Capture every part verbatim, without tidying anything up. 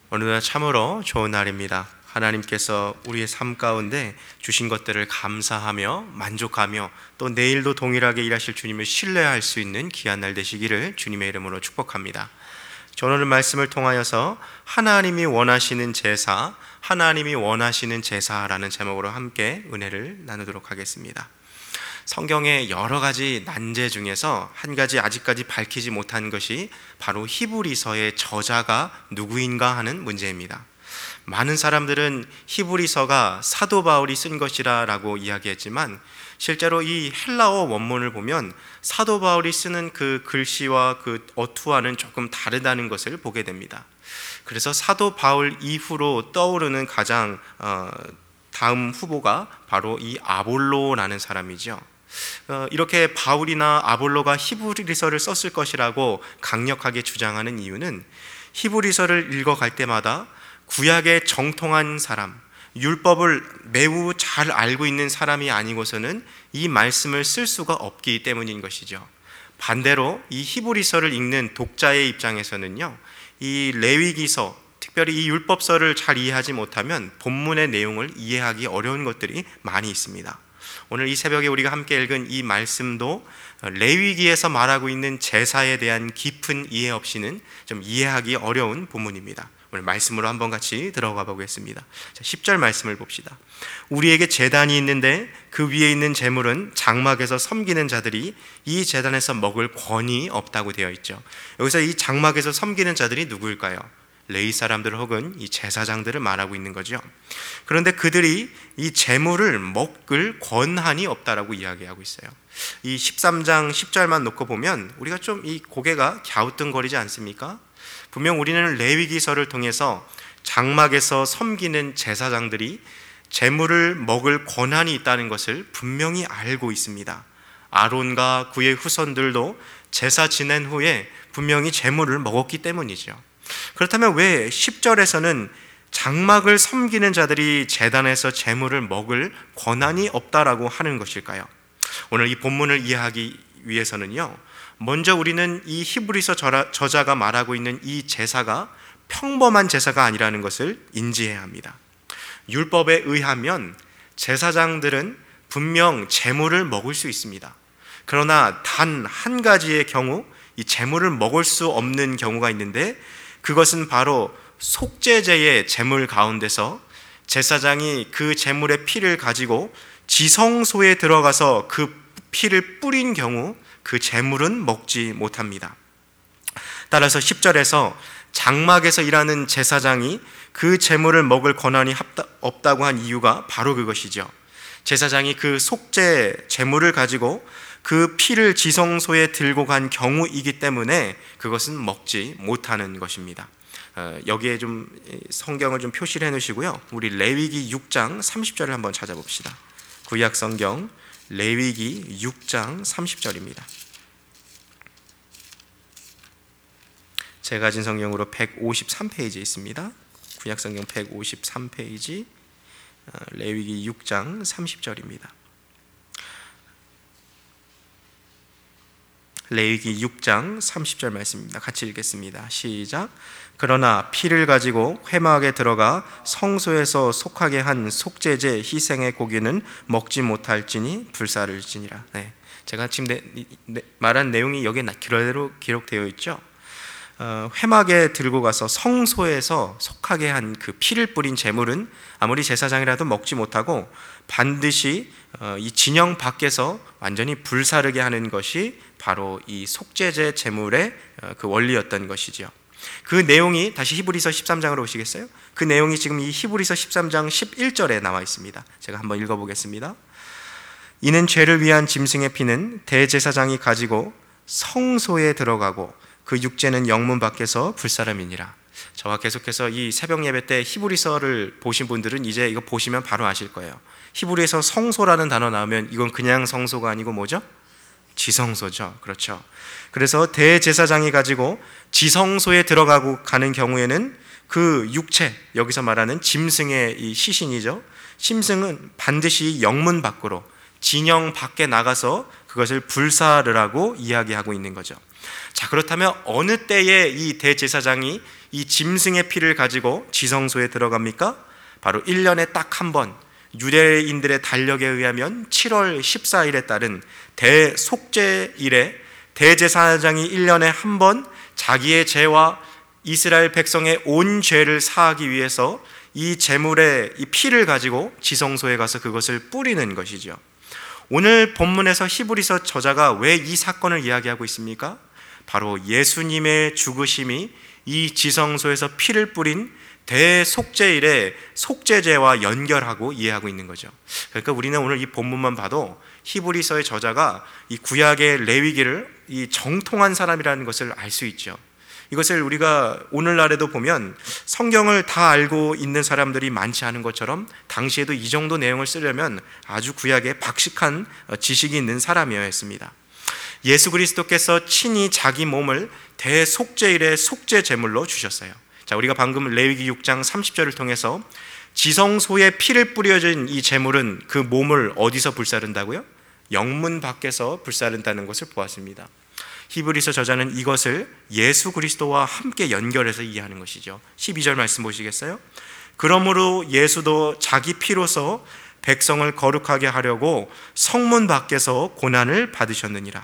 오늘은 참으로 좋은 날입니다. 하나님께서 우리의 삶 가운데 주신 것들을 감사하며 만족하며 또 내일도 동일하게 일하실 주님을 신뢰할 수 있는 귀한 날 되시기를 주님의 이름으로 축복합니다. 저는 오늘 말씀을 통하여서 하나님이 원하시는 제사, 하나님이 원하시는 제사라는 제목으로 함께 은혜를 나누도록 하겠습니다. 성경의 여러 가지 난제 중에서 한 가지 아직까지 밝히지 못한 것이 바로 히브리서의 저자가 누구인가 하는 문제입니다. 많은 사람들은 히브리서가 사도 바울이 쓴 것이라고 이야기했지만 실제로 이 헬라어 원문을 보면 사도 바울이 쓰는 그 글씨와 그 어투와는 조금 다르다는 것을 보게 됩니다. 그래서 사도 바울 이후로 떠오르는 가장 어, 다음 후보가 바로 이 아볼로라는 사람이죠. 어, 이렇게 바울이나 아볼로가 히브리서를 썼을 것이라고 강력하게 주장하는 이유는 히브리서를 읽어갈 때마다 구약의 정통한 사람, 율법을 매우 잘 알고 있는 사람이 아니고서는 이 말씀을 쓸 수가 없기 때문인 것이죠. 반대로 이 히브리서를 읽는 독자의 입장에서는요, 이 레위기서, 특별히 이 율법서를 잘 이해하지 못하면 본문의 내용을 이해하기 어려운 것들이 많이 있습니다. 오늘 이 새벽에 우리가 함께 읽은 이 말씀도 레위기에서 말하고 있는 제사에 대한 깊은 이해 없이는 좀 이해하기 어려운 본문입니다. 오늘 말씀으로 한번 같이 들어가 보겠습니다. 자, 십 절 말씀을 봅시다. 우리에게 제단이 있는데 그 위에 있는 제물은 장막에서 섬기는 자들이 이 제단에서 먹을 권이 없다고 되어 있죠. 여기서 이 장막에서 섬기는 자들이 누구일까요? 레위 사람들 혹은 이 제사장들을 말하고 있는 거죠. 그런데 그들이 이 제물을 먹을 권한이 없다라고 이야기하고 있어요. 이 십삼 장 십 절만 놓고 보면 우리가 좀 이 고개가 갸우뚱거리지 않습니까? 분명 우리는 레위기서를 통해서 장막에서 섬기는 제사장들이 제물을 먹을 권한이 있다는 것을 분명히 알고 있습니다. 아론과 그의 후손들도 제사 지낸 후에 분명히 제물을 먹었기 때문이죠. 그렇다면 왜 십 절에서는 장막을 섬기는 자들이 제단에서 제물을 먹을 권한이 없다라고 하는 것일까요? 오늘 이 본문을 이해하기 위해서는요, 먼저 우리는 이 히브리서 저자가 말하고 있는 이 제사가 평범한 제사가 아니라는 것을 인지해야 합니다. 율법에 의하면 제사장들은 분명 제물을 먹을 수 있습니다. 그러나 단 한 가지의 경우 이 제물을 먹을 수 없는 경우가 있는데 그것은 바로 속죄제의 제물 가운데서 제사장이 그 제물의 피를 가지고 지성소에 들어가서 그 피를 뿌린 경우 그 제물은 먹지 못합니다. 따라서 십 절에서 장막에서 일하는 제사장이 그 제물을 먹을 권한이 없다고 한 이유가 바로 그것이죠. 제사장이 그 속죄 제물을 가지고 그 피를 지성소에 들고 간 경우이기 때문에 그것은 먹지 못하는 것입니다. 어, 여기에 좀 성경을 좀 표시를 해 놓으시고요. 우리 레위기 육 장 삼십 절을 한번 찾아봅시다. 구약 성경 레위기 육 장 삼십 절입니다. 제가 가진 성경으로 백오십삼 페이지에 있습니다. 구약 성경 백오십삼 페이지 어, 레위기 육 장 삼십 절입니다. 레위기 육 장 삼십 절 말씀입니다. 같이 읽겠습니다. 시작. 그러나 피를 가지고 회막에 들어가 성소에서 속하게 한 속죄제 희생의 고기는 먹지 못할지니 불사를지니라. 네, 제가 지금 내, 내, 말한 내용이 여기에 그대로 기록되어 있죠. 어, 회막에 들고 가서 성소에서 속하게 한 그 피를 뿌린 제물은 아무리 제사장이라도 먹지 못하고 반드시 어, 이 진영 밖에서 완전히 불사르게 하는 것이 바로 이 속죄제 제물의 어, 그 원리였던 것이죠. 그 내용이 다시 히브리서 십삼 장으로 오시겠어요? 그 내용이 지금 이 히브리서 십삼 장 십일 절에 나와 있습니다. 제가 한번 읽어보겠습니다. 이는 죄를 위한 짐승의 피는 대제사장이 가지고 성소에 들어가고 그 육체는 영문 밖에서 불사름이니라. 저와 계속해서 이 새벽 예배 때 히브리서를 보신 분들은 이제 이거 보시면 바로 아실 거예요. 히브리에서 성소라는 단어 나오면 이건 그냥 성소가 아니고 뭐죠? 지성소죠. 그렇죠. 그래서 대제사장이 가지고 지성소에 들어가고 가는 경우에는 그 육체, 여기서 말하는 짐승의 이 시신이죠. 짐승은 반드시 영문 밖으로 진영 밖에 나가서 그것을 불사르라고 이야기하고 있는 거죠. 자, 그렇다면 어느 때에 이 대제사장이 이 짐승의 피를 가지고 지성소에 들어갑니까? 바로 일 년에 딱 한 번, 유대인들의 달력에 의하면 칠월 십사일에 따른 대속죄일에 대제사장이 일 년에 한 번 자기의 죄와 이스라엘 백성의 온 죄를 사하기 위해서 이 제물의 이 피를 가지고 지성소에 가서 그것을 뿌리는 것이죠. 오늘 본문에서 히브리서 저자가 왜 이 사건을 이야기하고 있습니까? 바로 예수님의 죽으심이 이 지성소에서 피를 뿌린 대속죄일의 속죄제와 연결하고 이해하고 있는 거죠. 그러니까 우리는 오늘 이 본문만 봐도 히브리서의 저자가 이 구약의 레위기를 이 정통한 사람이라는 것을 알 수 있죠. 이것을 우리가 오늘날에도 보면 성경을 다 알고 있는 사람들이 많지 않은 것처럼 당시에도 이 정도 내용을 쓰려면 아주 구약에 박식한 지식이 있는 사람이어야 했습니다. 예수 그리스도께서 친히 자기 몸을 대속죄일의 속죄 제물로 주셨어요. 자, 우리가 방금 레위기 육 장 삼십 절을 통해서 지성소에 피를 뿌려진 이 제물은 그 몸을 어디서 불사른다고요? 영문 밖에서 불사른다는 것을 보았습니다. 히브리서 저자는 이것을 예수 그리스도와 함께 연결해서 이해하는 것이죠. 십이 절 말씀 보시겠어요? 그러므로 예수도 자기 피로서 백성을 거룩하게 하려고 성문 밖에서 고난을 받으셨느니라.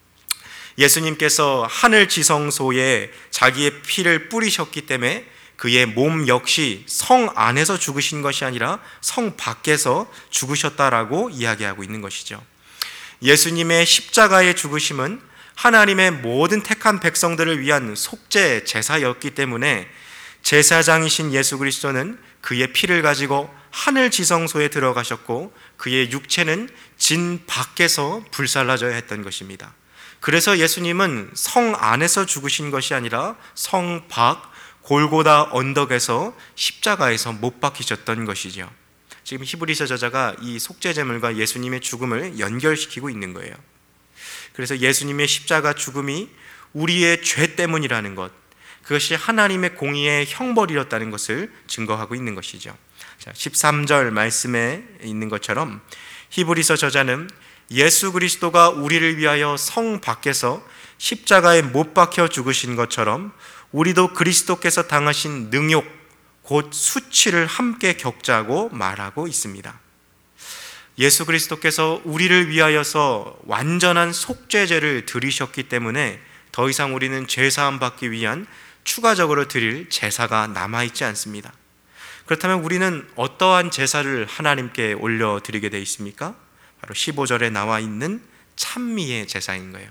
예수님께서 하늘 지성소에 자기의 피를 뿌리셨기 때문에 그의 몸 역시 성 안에서 죽으신 것이 아니라 성 밖에서 죽으셨다라고 이야기하고 있는 것이죠. 예수님의 십자가의 죽으심은 하나님의 모든 택한 백성들을 위한 속죄 제사였기 때문에 제사장이신 예수 그리스도는 그의 피를 가지고 하늘 지성소에 들어가셨고 그의 육체는 진 밖에서 불살라져야 했던 것입니다. 그래서 예수님은 성 안에서 죽으신 것이 아니라 성 밖 골고다 언덕에서 십자가에서 못 박히셨던 것이죠. 지금 히브리서 저자가 이 속죄제물과 예수님의 죽음을 연결시키고 있는 거예요. 그래서 예수님의 십자가 죽음이 우리의 죄 때문이라는 것, 그것이 하나님의 공의의 형벌이었다는 것을 증거하고 있는 것이죠. 자, 십삼 절 말씀에 있는 것처럼 히브리서 저자는 예수 그리스도가 우리를 위하여 성 밖에서 십자가에 못 박혀 죽으신 것처럼 우리도 그리스도께서 당하신 능욕, 곧 수치를 함께 겪자고 말하고 있습니다. 예수 그리스도께서 우리를 위하여서 완전한 속죄제를 드리셨기 때문에 더 이상 우리는 죄사함 받기 위한 추가적으로 드릴 제사가 남아있지 않습니다. 그렇다면 우리는 어떠한 제사를 하나님께 올려드리게 되어 있습니까? 바로 십오 절에 나와 있는 찬미의 제사인 거예요.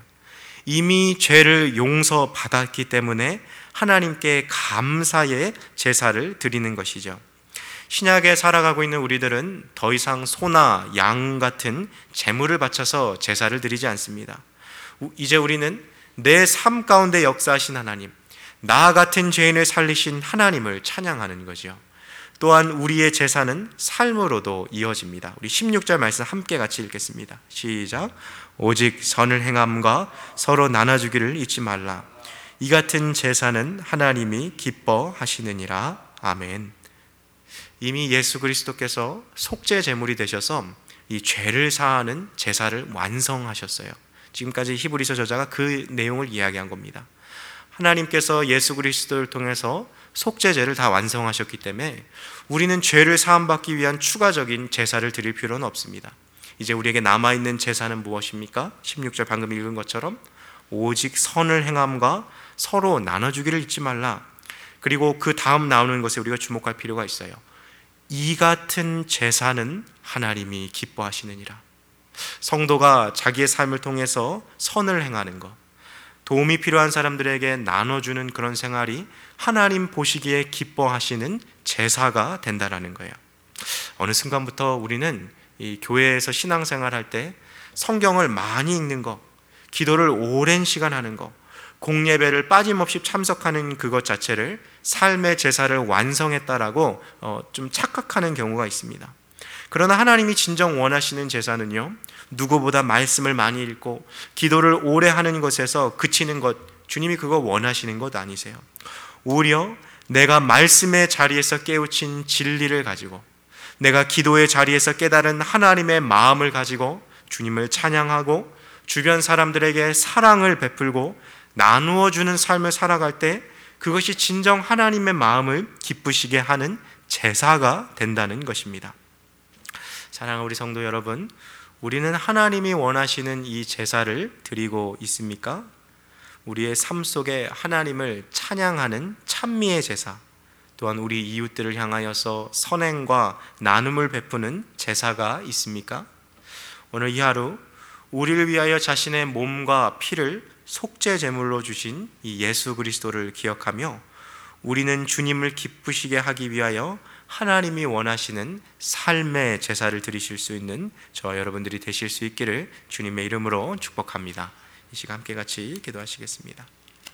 이미 죄를 용서받았기 때문에 하나님께 감사의 제사를 드리는 것이죠. 신약에 살아가고 있는 우리들은 더 이상 소나 양 같은 제물을 바쳐서 제사를 드리지 않습니다. 이제 우리는 내 삶 가운데 역사하신 하나님, 나 같은 죄인을 살리신 하나님을 찬양하는 거죠. 또한 우리의 제사는 삶으로도 이어집니다. 우리 십육 절 말씀 함께 같이 읽겠습니다. 시작. 오직 선을 행함과 서로 나눠주기를 잊지 말라. 이 같은 제사는 하나님이 기뻐하시느니라. 아멘. 이미 예수 그리스도께서 속죄 제물이 되셔서 이 죄를 사하는 제사를 완성하셨어요. 지금까지 히브리서 저자가 그 내용을 이야기한 겁니다. 하나님께서 예수 그리스도를 통해서 속죄제를 다 완성하셨기 때문에 우리는 죄를 사함받기 위한 추가적인 제사를 드릴 필요는 없습니다. 이제 우리에게 남아있는 제사는 무엇입니까? 십육 절 방금 읽은 것처럼 오직 선을 행함과 서로 나눠주기를 잊지 말라. 그리고 그 다음 나오는 것에 우리가 주목할 필요가 있어요. 이 같은 제사는 하나님이 기뻐하시느니라. 성도가 자기의 삶을 통해서 선을 행하는 것, 도움이 필요한 사람들에게 나눠주는 그런 생활이 하나님 보시기에 기뻐하시는 제사가 된다라는 거예요. 어느 순간부터 우리는 이 교회에서 신앙생활할 때 성경을 많이 읽는 것, 기도를 오랜 시간 하는 것, 공예배를 빠짐없이 참석하는 그것 자체를 삶의 제사를 완성했다라고 어, 좀 착각하는 경우가 있습니다. 그러나 하나님이 진정 원하시는 제사는요, 누구보다 말씀을 많이 읽고 기도를 오래 하는 것에서 그치는 것, 주님이 그거 원하시는 것 아니세요. 오히려 내가 말씀의 자리에서 깨우친 진리를 가지고, 내가 기도의 자리에서 깨달은 하나님의 마음을 가지고 주님을 찬양하고 주변 사람들에게 사랑을 베풀고 나누어 주는 삶을 살아갈 때 그것이 진정 하나님의 마음을 기쁘시게 하는 제사가 된다는 것입니다. 사랑하는 우리 성도 여러분, 우리는 하나님이 원하시는 이 제사를 드리고 있습니까? 우리의 삶 속에 하나님을 찬양하는 찬미의 제사, 또한 우리 이웃들을 향하여서 선행과 나눔을 베푸는 제사가 있습니까? 오늘 이 하루 우리를 위하여 자신의 몸과 피를 속죄 제물로 주신 이 예수 그리스도를 기억하며 우리는 주님을 기쁘시게 하기 위하여 하나님이 원하시는 삶의 제사를 드리실 수 있는 저와 여러분들이 되실 수 있기를 주님의 이름으로 축복합니다. 이 시간 함께 같이 기도하시겠습니다.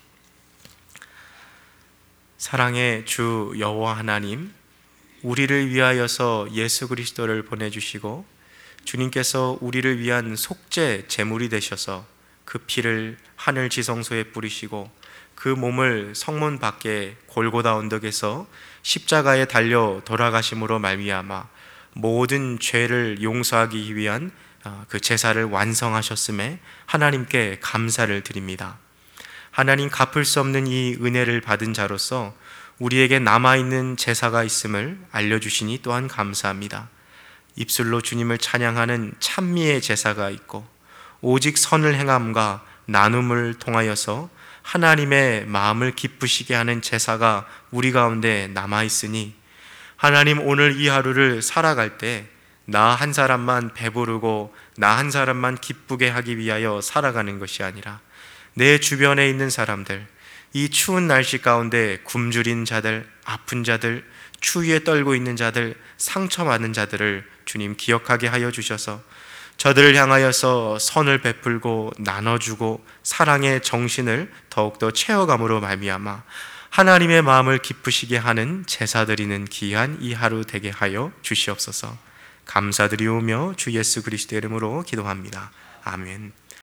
사랑의 주 여호와 하나님, 우리를 위하여서 예수 그리스도를 보내주시고 주님께서 우리를 위한 속죄 제물이 되셔서 그 피를 하늘 지성소에 뿌리시고 그 몸을 성문 밖에 골고다 언덕에서 십자가에 달려 돌아가심으로 말미암아 모든 죄를 용서하기 위한 그 제사를 완성하셨음에 하나님께 감사를 드립니다. 하나님, 갚을 수 없는 이 은혜를 받은 자로서 우리에게 남아있는 제사가 있음을 알려주시니 또한 감사합니다. 입술로 주님을 찬양하는 찬미의 제사가 있고 오직 선을 행함과 나눔을 통하여서 하나님의 마음을 기쁘시게 하는 제사가 우리 가운데 남아있으니 하나님, 오늘 이 하루를 살아갈 때 나 한 사람만 배부르고 나 한 사람만 기쁘게 하기 위하여 살아가는 것이 아니라 내 주변에 있는 사람들, 이 추운 날씨 가운데 굶주린 자들, 아픈 자들, 추위에 떨고 있는 자들, 상처받은 자들을 주님 기억하게 하여 주셔서 저들을 향하여서 선을 베풀고 나눠주고 사랑의 정신을 더욱더 채워감으로 말미암아 하나님의 마음을 기쁘시게 하는 제사 드리는 귀한 이 하루 되게 하여 주시옵소서. 감사드리오며 주 예수 그리스도의 이름으로 기도합니다. 아멘.